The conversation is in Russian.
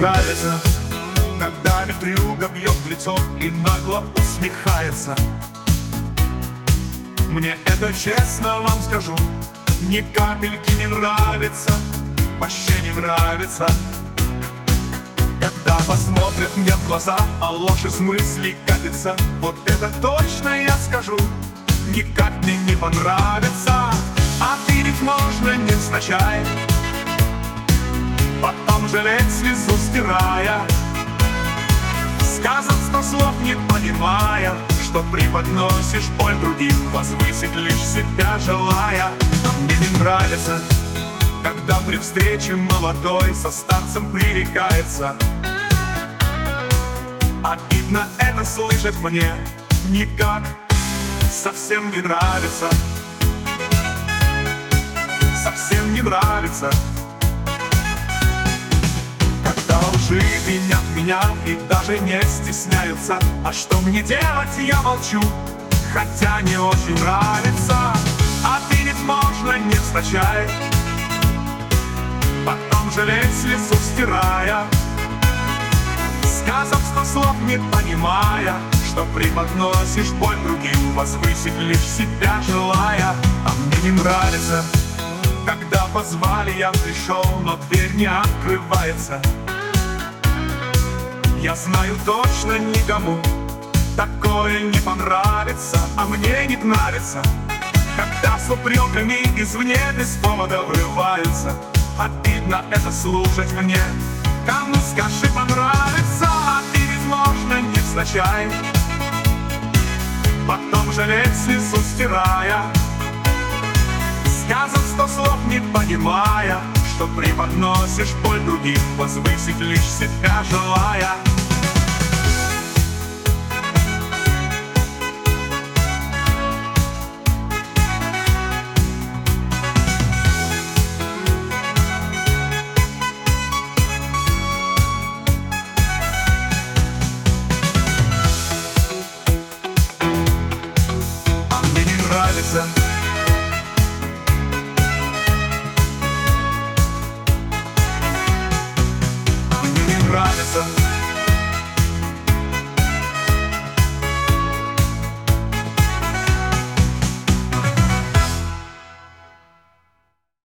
нравится, когда ветрюга бьет в лицо и нагло усмехается. Мне это честно вам скажу, ни капельки не нравится, вообще не нравится. Когда посмотрят мне в глаза, а ложь из мыслей катится, вот это точно я скажу, никак мне не понравится. А верить можно невзначай, потом жалеть слезу стирая, сказав 100 слов не понимая, что преподносишь боль другим, возвысить лишь себя желая. А мне не нравится, когда при встрече молодой со старцем пререкается. Обидно это слышать мне, никак совсем не нравится. Совсем не нравится. Когда лжи винят меня и даже не стесняются, а что мне делать, я молчу, хотя не очень нравится. А верить можно невзначай, потом жалеть слезу стирая, сказав 100 слов не понимая, что преподносишь боль другим, возвысить лишь себя желая. А мне не нравится, когда позвали, я пришел, но дверь не открывается. Я знаю точно, никому такое не понравится. А мне не нравится, когда с упреками извне без повода врываются. Обидно это слушать мне, кому скажи понравится. А верить можно невзначай, потом жалеть слезу стирая, сказав 100 слов не понимая, что преподносишь боль другим, возвысить лишь себя желая. А мне не нравится, нравится,